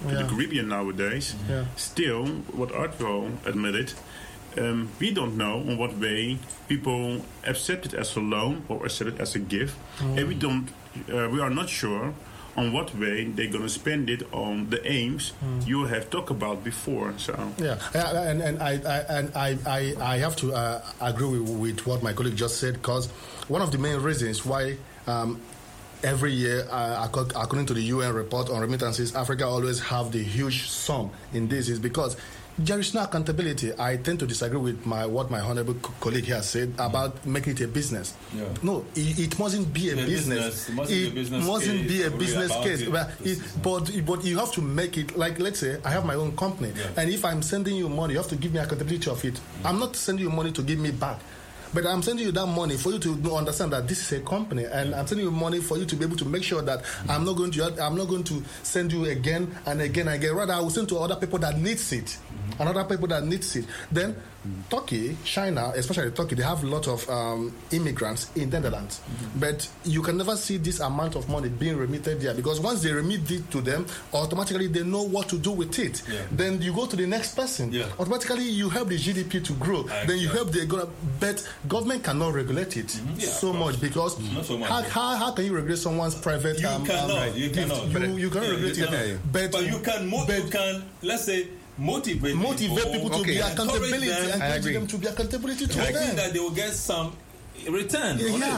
to the Caribbean nowadays. Still, what Arturo admitted, we don't know in what way people accept it as a loan or accept it as a gift, and we are not sure on what way they're going to spend it on the aims you have talked about before. So and I have to agree with what my colleague just said, because one of the main reasons why every year, according to the UN report on remittances, Africa always have the huge sum in this is because there is no accountability. I tend to disagree with what my honorable colleague here said about making it a business. No, it mustn't be a business. It mustn't be a business case. But you have to make it, like, let's say I have my own company, and if I'm sending you money, you have to give me accountability of it. I'm not sending you money to give me back, but I'm sending you that money for you to understand that this is a company, and I'm sending you money for you to be able to make sure that I'm not going to send you again and again and again. Rather, I will send to other people that needs it, and other people that needs it. Then Turkey, China, especially Turkey, they have a lot of immigrants in the Netherlands, but you can never see this amount of money being remitted there, because once they remit it to them, automatically they know what to do with it. Then you go to the next person. Automatically you help the GDP to grow. Then you help but government cannot regulate it so much, because how can you regulate someone's private? You cannot. You cannot regulate it. But you can, let's say, motivate people to be accountability, encourage them to be accountability to them. I think that they will get some return.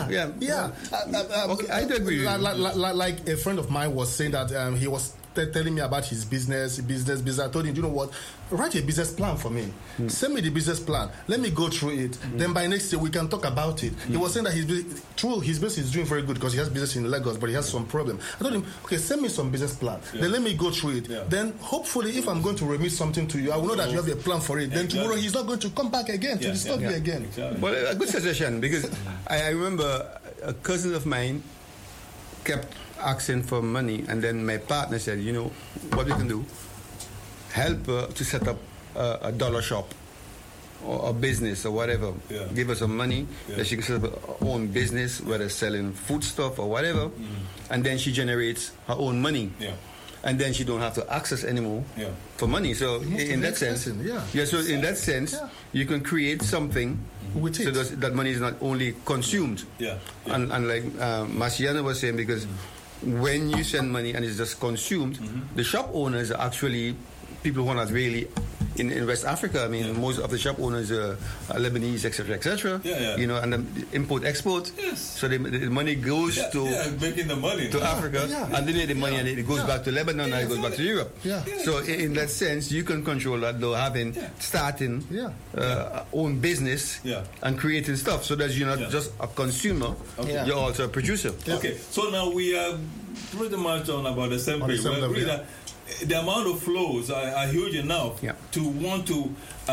I do agree. Like a friend of mine was saying that he was telling me about his business. I told him, you know what? Write a business plan for me. Send me the business plan. Let me go through it. Then by next year we can talk about it. He was saying that his business is doing very good because he has business in Lagos, but he has some problem. I told him, okay, send me some business plan. Then let me go through it. Then hopefully, if I'm going to remit something to you, I will know that you have a plan for it. Then tomorrow he's not going to come back again to disturb me again. Well, a good suggestion, because I remember a cousin of mine kept asking for money, and then my partner said, you know what we can do, help her to set up a dollar shop or a business or whatever. Give her some money that she can set up her own business, whether selling food stuff or whatever, and then she generates her own money, and then she don't have to access anymore for money. So in that sense, in that sense, you can create something with it, so that money is not only consumed. And like Marciano was saying, because when you send money and it's just consumed, the shop owners are actually people who are not really in West Africa. I mean, most of the shop owners are Lebanese, etc., you know, and the import-export. So the money goes to making the money to Africa, and then the money and it goes back to Lebanon, and it goes back to Europe. So in that sense, you can control that, though, starting own business and creating stuff, so that you're not just a consumer, you're also a producer. Okay, so now we are pretty much on about the same page. We agree that the amount of flows are huge enough to want to,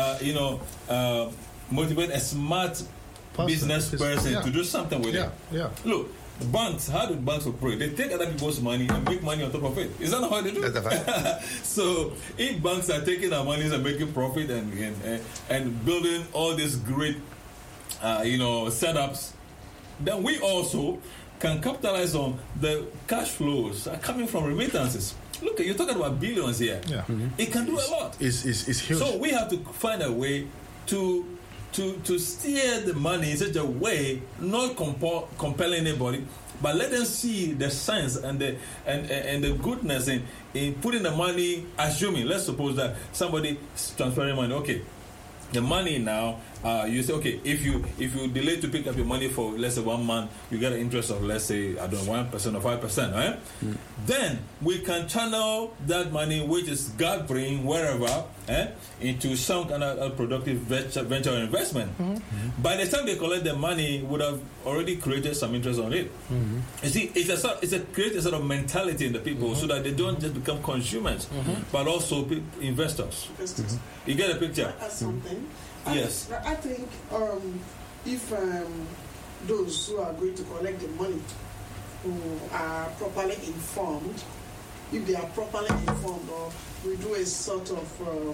motivate a smart business person to do something with it. Look, banks, how do banks operate? They take other people's money and make money on top of it. Is that not how they do? That's a fact. So if banks are taking our money and making profit and building all these great, setups, then we also can capitalize on the cash flows coming from remittances. Look, you're talking about billions here. It can do a lot. It's huge. So we have to find a way to steer the money in such a way, not compel anybody, but let them see the science and the goodness in putting the money. Assuming, let's suppose that somebody is transferring money. Okay, the money now. You say, okay, if you delay to pick up your money for, let's say, 1 month, you get an interest of, let's say, 1% or 5%, right? Then we can channel that money, which is God bring wherever, into some kind of productive venture investment. By the time they collect the money, would have already created some interest on it. You see, it's a create a sort of mentality in the people, so that they don't just become consumers, but also investors. You get a picture? Something. Yes. I think if those who are going to collect the money who are properly informed, if they are properly informed, or we do a sort of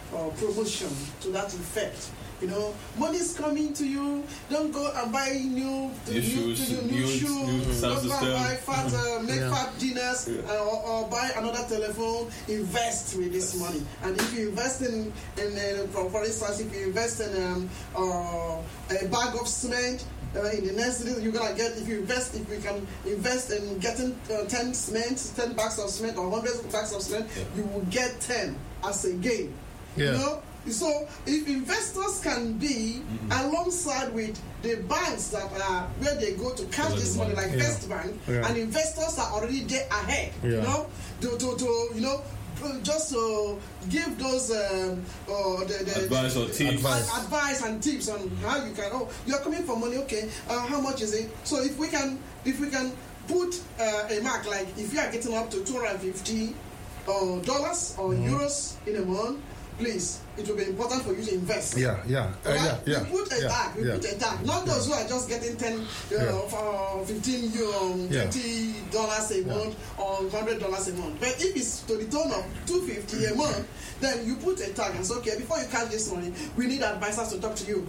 promotion to that effect. You know, money's coming to you. Don't go and buy new shoes. Don't go and buy fat dinners or buy another telephone. Invest with this money. And if you invest in for instance, if you invest in a bag of cement. In the next year, you're gonna get if you can invest in getting 10 bags of cement or 100 bags of cement, you will get 10 as a gain. Yeah. You know, so if investors can be alongside with the banks that are where they go to cash this money, like First Bank, and investors are already there ahead. You know, to you know. Just to give those advice or tips. Advice and tips on how you can. Oh, you're coming for money. Okay, how much is it? So if we can put a mark, like if you are getting up to $250 or euros in a month, please, it will be important for you to invest. We put a tag. Not those who are just getting 10, for 15 $20 a month or $100 a month. But if it's to the tune of $250 a month, then you put a tag and say, okay, before you cash this money, we need advisors to talk to you.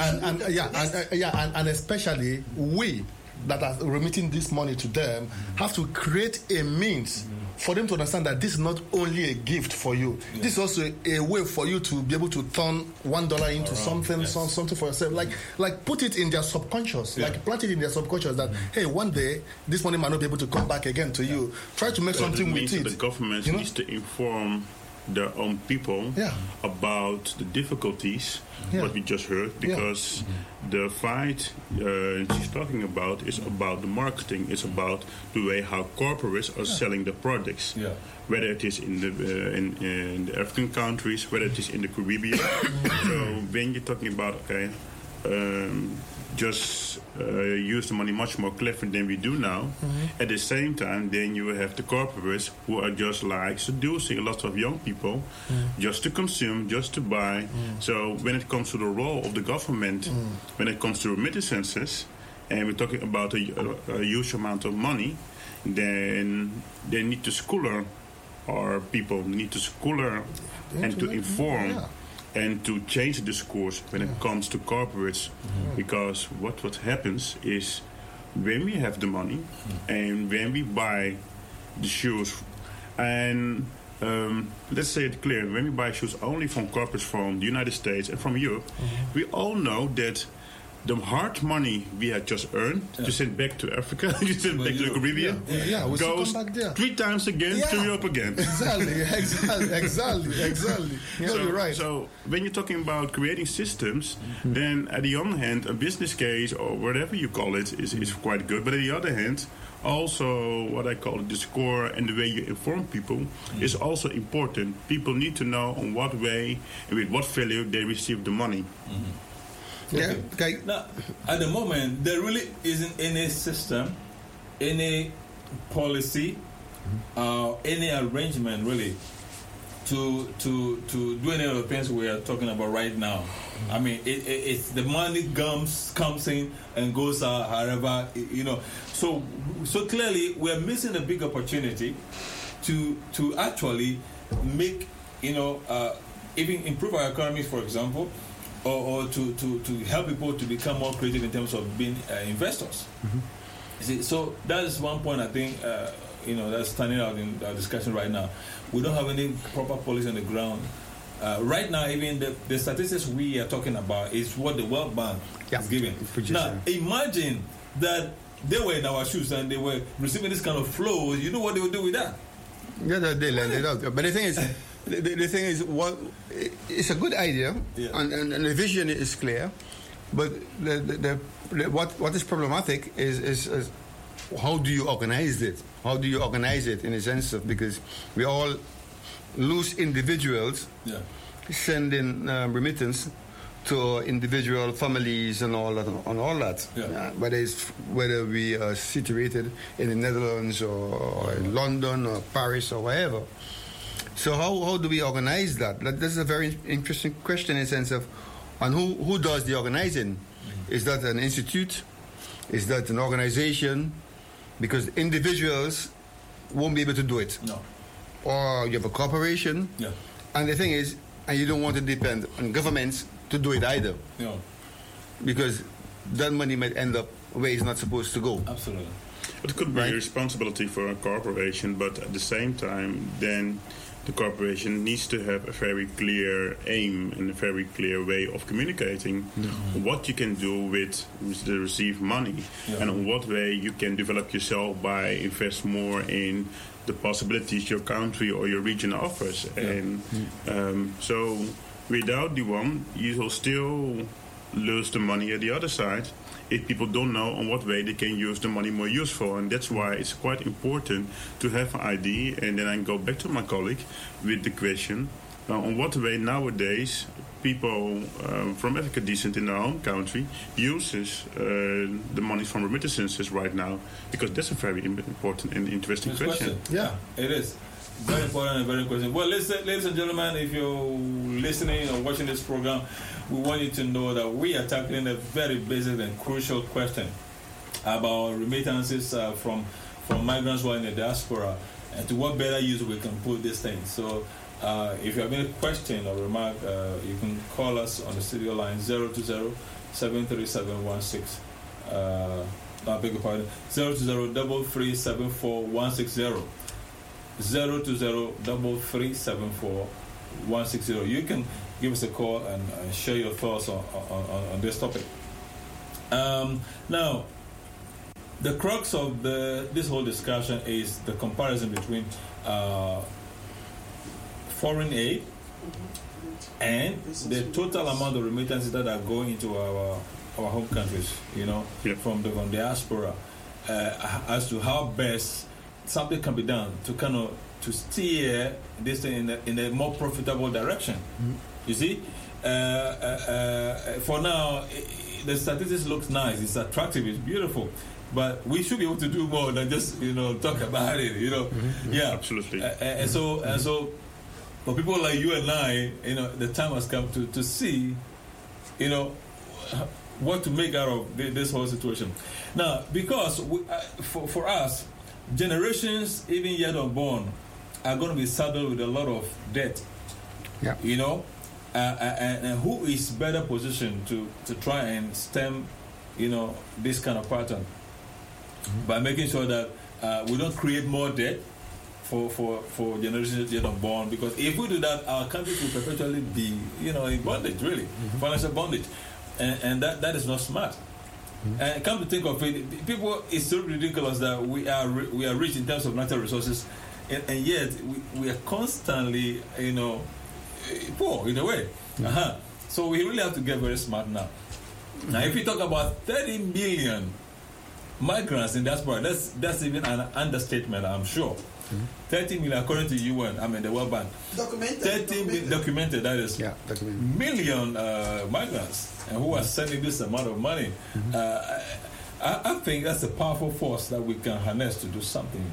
And especially we that are remitting this money to them have to create a means for them to understand that this is not only a gift for you. This is also a way for you to be able to turn $1 into something for yourself. Like put it in their subconscious. Like plant it in their subconscious that hey, one day this money might not be able to come back again to you. Try to make something with it. The government needs to inform their own people about the difficulties what we just heard, because the fight she's talking about is about the marketing. It's about the way how corporates are selling the products, whether it is in the African countries, whether it is in the Caribbean. So when you're talking about just use the money much more clever than we do now. At the same time, then you have the corporates who are just like seducing a lot of young people just to consume, just to buy. So when it comes to the role of the government, when it comes to remittances, and we're talking about a huge amount of money, then they need to school our people, need to school and to inform. And to change the discourse when it comes to corporates, because what happens is when we have the money and when we buy the shoes, and let's say it clear, when we buy shoes only from corporates from the United States and from Europe, we all know that the hard money we had just earned to send back to Africa, to send back to the Caribbean, goes 3 times again to Europe again. Exactly. So, you're right. So when you're talking about creating systems, then at the one hand, a business case or whatever you call it is quite good. But on the other hand, also what I call the score and the way you inform people is also important. People need to know on what way and with what value they receive the money. Okay. Now, at the moment, there really isn't any system, any policy, any arrangement really to do any of the things we are talking about right now. I mean, it's the money comes in and goes out, however, you know. So clearly, we're missing a big opportunity to actually make, even improve our economy, for example. Or to help people to become more creative in terms of being investors. See, so that is one point I think that's standing out in our discussion right now. We don't have any proper policy on the ground. Right now, even the statistics we are talking about is what the World Bank is giving. Now, imagine that they were in our shoes and they were receiving this kind of flow. You know what they would do with that? Yeah, they lend it out. But the thing is, the thing is, it's a good idea, and the vision is clear, but what is problematic is how do you organize it? How do you organize it in a sense of, because we all lose individuals sending remittance to individual families and all that. Whether we are situated in the Netherlands or in London or Paris or wherever. So how do we organize that? That's a very interesting question in the sense of, and who does the organizing? Is that an institute? Is that an organization? Because individuals won't be able to do it. No. Or you have a corporation. Yeah. And the thing is, and you don't want to depend on governments to do it either. Yeah. Because that money might end up where it's not supposed to go. Absolutely. It could be a responsibility for a corporation, but at the same time, then the corporation needs to have a very clear aim and a very clear way of communicating what you can do with the received money and in what way you can develop yourself by invest more in the possibilities your country or your region offers. And so without the one, you will still lose the money at the other side if people don't know on what way they can use the money more useful. And that's why it's quite important to have an ID. And then I go back to my colleague with the question on what way nowadays people from Africa decent in their home country uses the money from remittances right now, because that's a very important and interesting question. Yeah, it is. Very important and very interesting. Well, ladies and gentlemen, if you're listening or watching this program, we want you to know that we are tackling a very basic and crucial question about remittances from migrants who are in the diaspora, and to what better use we can put these things. So if you have any question or remark, you can call us on the studio line 020-737-16. I beg your pardon, 020-337-4160. 020-337-4160. You can give us a call and share your thoughts on this topic. Now, the crux of this whole discussion is the comparison between foreign aid and the total amount of remittances that are going into our home countries, from the diaspora, as to how best something can be done to to steer this thing in a more profitable direction. You see, for now, the statistics looks nice, it's attractive, it's beautiful, but we should be able to do more than just talk about it. Yeah, absolutely. And so, for people like you and I, the time has come to see, what to make out of this whole situation. Now, because for us, generations even yet unborn are going to be saddled with a lot of debt. Yeah. And who is better positioned to try and stem, this kind of pattern by making sure that we don't create more debt for generations yet unborn? Because if we do that, our country will perpetually be, in bondage, really, financial bondage, and that is not smart. And come to think of it, people, it's so ridiculous that we are rich in terms of natural resources, and yet we are constantly, poor in a way. So we really have to get very smart now. Now, if you talk about 30 million migrants in diaspora, that's even an understatement, I'm sure. 30 million, according to UN, the World Bank. Documented, that is. Yeah, documented. Million migrants, and who are sending this amount of money. I think that's a powerful force that we can harness to do something.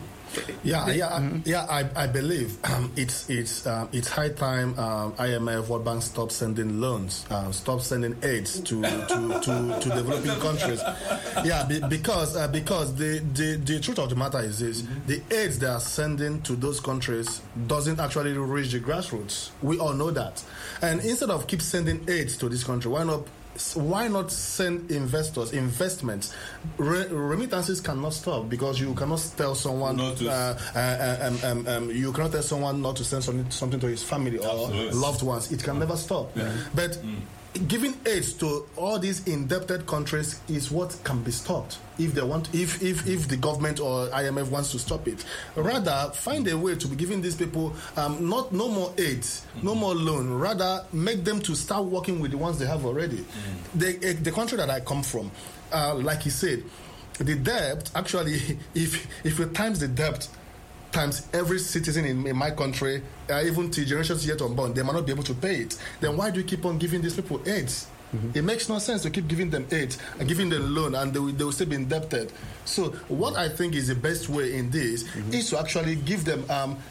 I believe it's high time IMF, World Bank stop sending loans, stop sending aids to developing countries. Because the truth of the matter is this: the aids they are sending to those countries doesn't actually reach the grassroots. We all know that. And instead of keep sending aids to this country, why not send investments? Remittances cannot stop, because you cannot tell someone you cannot tell someone not to send something to his family or loved ones. It can never stop. But giving aid to all these indebted countries is what can be stopped if they want. If the government or IMF wants to stop it, rather find a way to be giving these people no more aid, no more loan. Rather, make them to start working with the ones they have already. The country that I come from, like he said, the debt actually, if you times the debt times every citizen in my country, even to generations yet unborn, they might not be able to pay it. Then why do you keep on giving these people aids? It makes no sense to keep giving them aid and giving them loan, and they will still be indebted. So what I think is the best way in this is to actually give them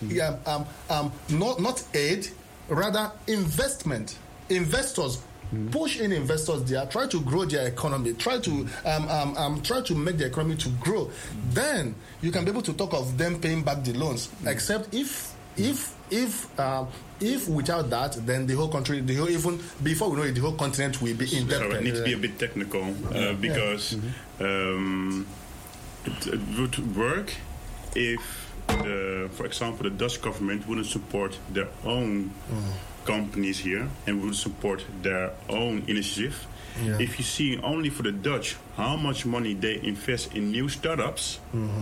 not aid, rather investors. Push in investors there, try to grow their economy, try to make the economy to grow. Then you can be able to talk of them paying back the loans. Except if If without that, then the whole country, even before we know it, the whole continent will be indebted. So it needs to be a bit technical because it would work if, for example, the Dutch government wouldn't support their own companies here and would support their own initiative. Yeah. If you see only for the Dutch how much money they invest in new startups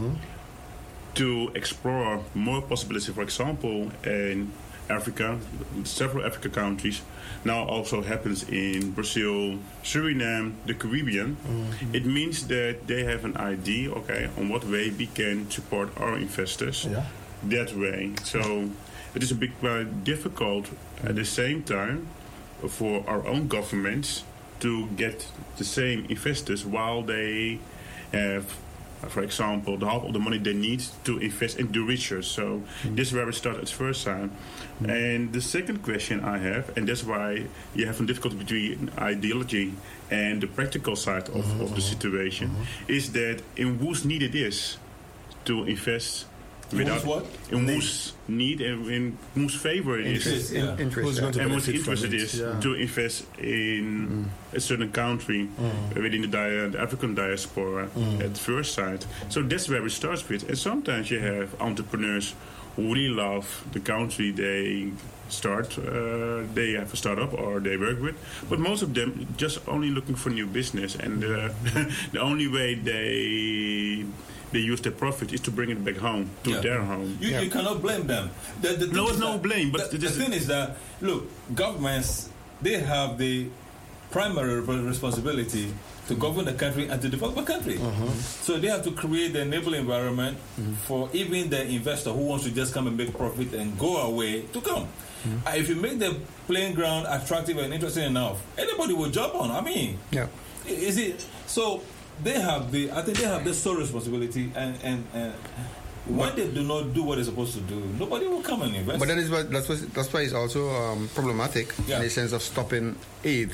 to explore more possibilities, for example, in Africa, several African countries, now also happens in Brazil, Suriname, the Caribbean, it means that they have an idea, on what way we can support our investors that way. So it is a bit difficult at the same time for our own governments to get the same investors while they have, for example, the half of the money they need to invest in the research. So this is where we start at first time. And the second question I have, and that's why you have a difficulty between ideology and the practical side of the situation, is that in whose need it is to invest without what? In whose need and in whose favor it is. Who's going to and whose benefit interest from it is to invest in a certain country within the African diaspora at first sight. So that's where it starts with. And sometimes you have entrepreneurs who really love the country they start, they have a startup or they work with, but most of them just only looking for new business, and the only way they use their profit is to bring it back home to their home. You cannot blame them. No blame. But the thing is that, look, governments, they have the primary responsibility to govern the country and to develop a country. So they have to create the enabling environment for even the investor who wants to just come and make profit and go away to come. If you make the playing ground attractive and interesting enough, anybody will jump on. I mean, is it so? They have the sole responsibility, and when they do not do what they're supposed to do, nobody will come and invest. But that's why it's also problematic in the sense of stopping aid.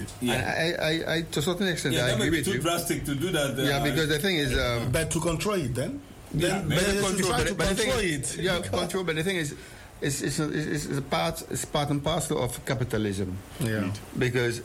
I to a certain extent I agree with you. Too drastic to do that. Because the thing is, but to control it then. Control. But the thing is, it's a part and parcel of capitalism. Because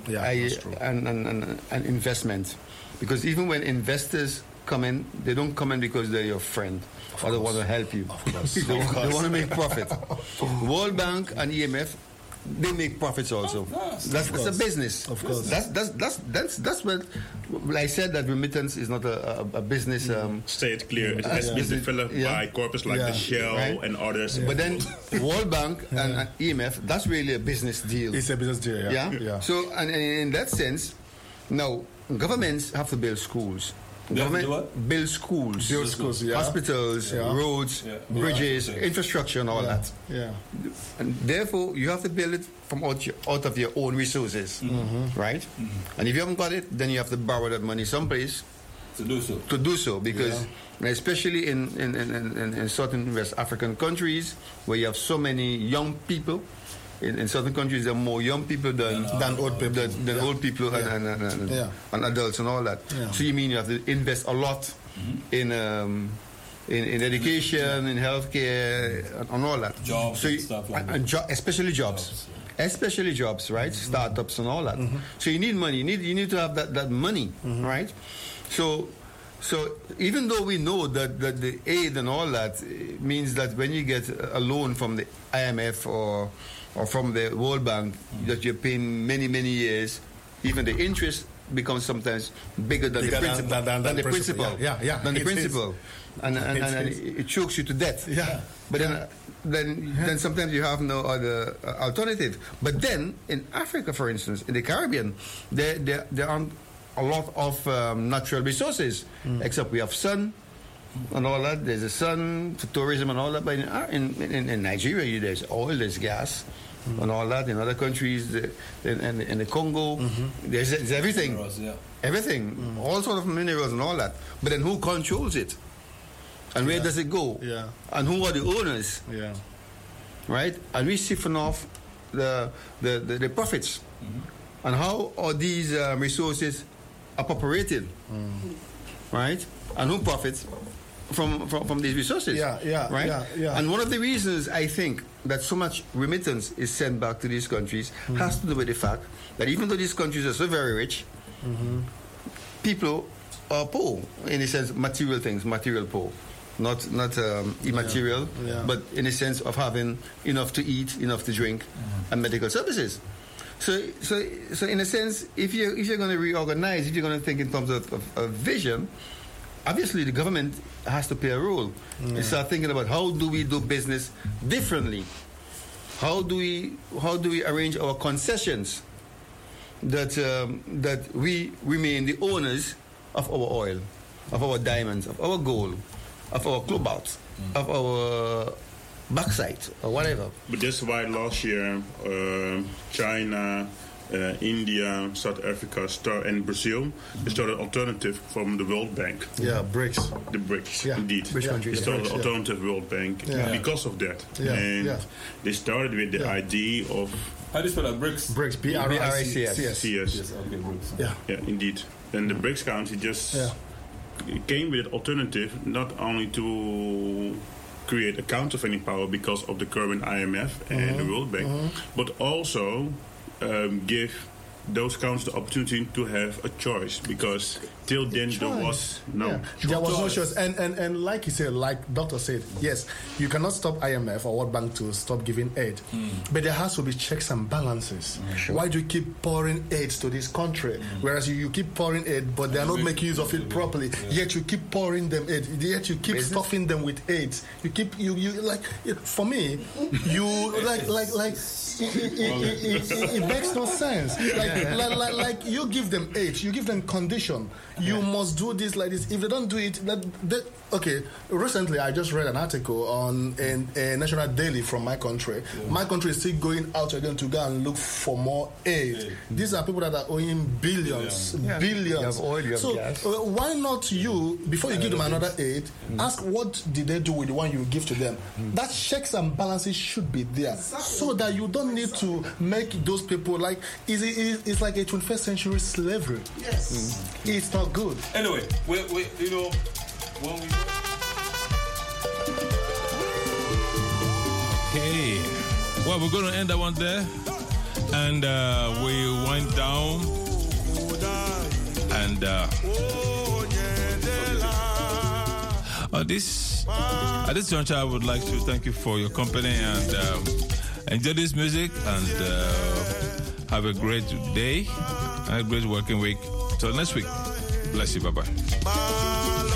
and investment. Because even when investors come in, they don't come in because they're your friend or they want to help you. Of course. They want to make profit. World Bank and IMF, they make profits also. That's a business. Of course. That's what I said, that remittance is not a business. Say it clear. It has been developed by corporates like the Shell and others. But then World Bank and IMF, that's really a business deal. It's a business deal. Yeah. So and in that sense, now governments have to build schools. Build schools, hospitals, roads, bridges, infrastructure, and all that. And therefore, you have to build it from out of your own resources, right? And if you haven't got it, then you have to borrow that money someplace to do so. Because especially in certain West African countries where you have so many young people. In certain countries, there are more young people than old people, old people and adults and all that. So you mean you have to invest a lot in education, in healthcare, and all that. Jobs, and stuff like that. Especially jobs. Especially jobs, right? Startups and all that. So you need money. You need to have that money, right? So even though we know that the aid and all that means that when you get a loan from the IMF or from the World Bank that you're paying many years, even the interest becomes sometimes bigger than the principal. Than the principal. And it chokes you to death. But then sometimes you have no other alternative. But then in Africa, for instance, in the Caribbean, there aren't a lot of natural resources, except we have sun and all that. There's a sun for tourism and all that. But in Nigeria, there's oil, there's gas, and all that. In other countries, in the Congo, there's everything. Minerals, everything, all sorts of minerals and all that. But then who controls it? And where does it go? And who are the owners? Right? And we siphon off the profits. And how are these resources appropriated? Right? And who profits? from these resources. Right? And one of the reasons I think that so much remittance is sent back to these countries has to do with the fact that even though these countries are so very rich, people are poor in a sense, material things, material poor. Not immaterial, but in a sense of having enough to eat, enough to drink, and medical services. So in a sense, if you're going to reorganize, if you're going to think in terms of vision, obviously the government has to play a role. You start thinking about how do we do business differently? How do we arrange our concessions that we remain the owners of our oil, of our diamonds, of our gold, of our cobalt, of our bauxite, or whatever. But that's why last year China, India, South Africa, and Brazil started an alternative from the World Bank. Yeah, BRICS. The BRICS, indeed. Which countries? They started an alternative World Bank because of that. They started with the idea of... How do you spell that? BRICS? BRICS, B-R-I-C-S. Yes. Okay, BRICS. Yeah, indeed. And the BRICS country just came with an alternative, not only to create a counterfeiting power because of the current IMF and the World Bank, but also give those countries the opportunity to have a choice, because till then there was no choice. And like you said, like Doctor said, yes, you cannot stop IMF or World Bank to stop giving aid, but there has to be checks and balances. Why do you keep pouring aid to this country, whereas you keep pouring aid, but they are not making use of it properly? Yet you keep pouring them aid. Yet you keep stuffing them with aid. You keep you like for me, you like. It makes no sense. Like you give them aid, you give them condition. You must do this like this. If they don't do it, okay. Recently, I just read an article on a national daily from my country. My country is still going out again to go and look for more aid. These are people that are owing billions. You have oil, you have gas. Why not you, before you give them another aid, ask what did they do with the one you give to them? That checks and balances should be there, so that you don't need to make those people like it's like a 21st century slavery. Yes, it's not good. Anyway, we you know when we. Okay, well, we're going to end that one there, and we wind down, and at this juncture, I would like to thank you for your company and enjoy this music, and have a great day and a great working week. Till next week, bless you, bye bye.